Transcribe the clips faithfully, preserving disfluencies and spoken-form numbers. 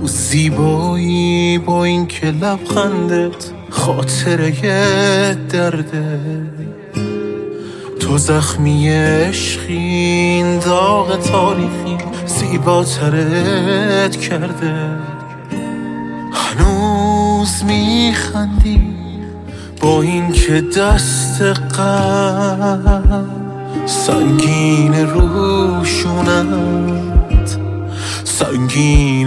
زیبایی با این که لبخندت خاطره درده، تو زخمی عشقی این داغ تاریخی زیباترت کرده. هنوز میخندی با این که دست غم سنگین روشونت، سنگین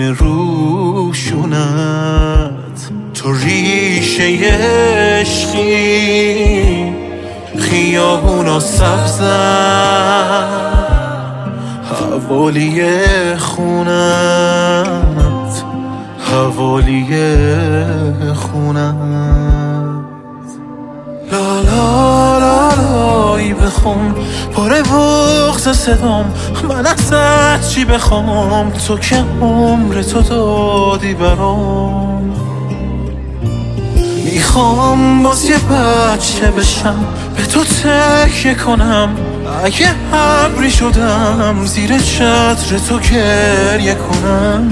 روشونت. تو ریشه عشقی خیابونا سبزن، حوالی خونت، حوالی خونت. لا لا لا لایی بخون پاره بغض صدام، من ازت چی بخوام تو که عمر تو دادی برام. میخوام باز یه بچه بشم به تو تکیه کنم، اگه ابری شدم زیر چتر تو گریه کنم.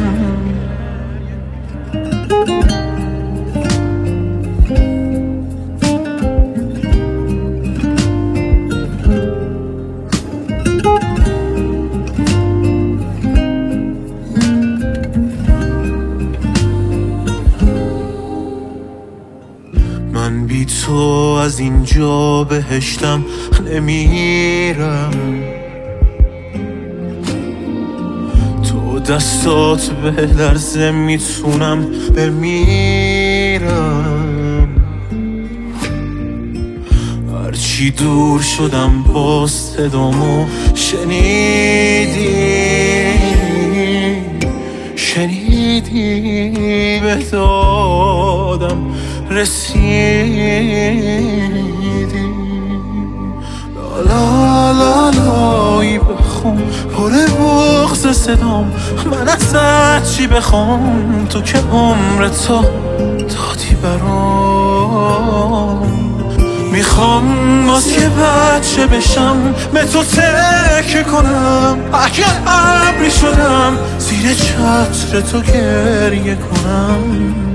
من بی تو از اینجا بهشتم نمیرم، تو دستات به لرزه میتونم بمیرم. هرچی دور شدم باز صدامو شنیدی، شنیدی به دادم رسیدی. لا لا لایی بخون پره بغض صدام، من ازت چی بخوام تو که عمر تو دادی برام. میخوام باز یه بچه بشم به تو تکیه کنم، اگه ابری شدم زیر چتر تو گریه کنم.